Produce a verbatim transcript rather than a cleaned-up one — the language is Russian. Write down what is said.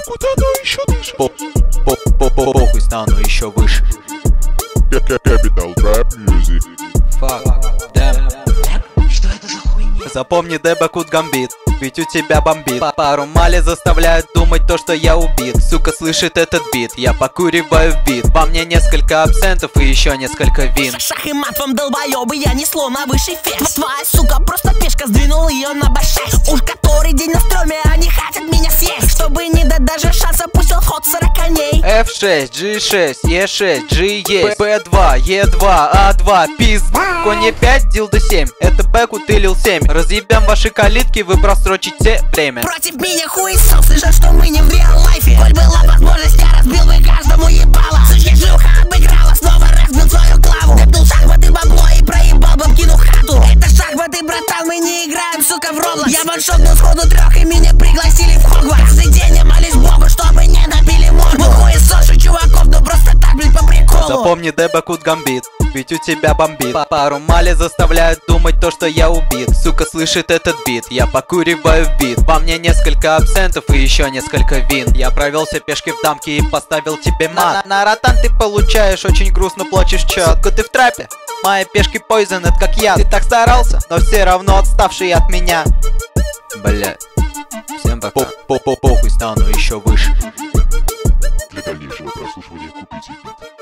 куда оно еще дышит? Похуй, стану еще выше. Capital Trap Music. Fuck, damn. Что это за хуйня? Запомни, Дебакут гамбит, ведь у тебя бомбит. Пару мали заставляют думать то, что я убит. Сука слышит этот бит, я покуриваю в бит. Во мне несколько абсентов и еще несколько вин. Шах и мат вам, долбоёбы, я несло на высший фес. Твоя сука просто пешка, сдвинул ее на бэ шесть. Уж который день на стреме, они хотят меня съесть. Чтобы не дать даже шанса, пустил ход сорок коней. эф шесть, джи шесть, е шесть, G есть, бэ два, е два, а два, пиз. Конь пять, дилда семь, это Бэкут или эл семь. Разъебем ваши калитки, вы просрочите время. Против меня хуесос, слышат, что мы не в реал-лайфе. Хоть была возможность, я разбил бы каждому ебало. Сучья жилка обыграла, снова разбил свою главу. Допил шахматы бабло и проебал бабкину хату. Это шахматы, братан, мы не играем, сука, в Роблокс. Я ваншотнул сходу трех, и меня пригласили в Хогвартс. Каждый день я молюсь Богу, чтобы не набили морду. Хуесошу чуваков, ну просто так, блин, по приколу. Запомни, Дебакут гамбит, ведь у тебя бомбит. Пару мали заставляют думать то, что я убит. Сука слышит этот бит, я покуриваю в бит. Во мне несколько абсентов и еще несколько вин. Я провелся пешки в дамке и поставил тебе мат. На, на ротан ты получаешь, очень грустно плачешь, чё? Сука, ты в трапе? Мои пешки poison, это как я. Ты так старался, но все равно отставший от меня. Бля, всем пока. По-по-похуй, стану еще выше. Для дальнейшего прослушивания купите бит.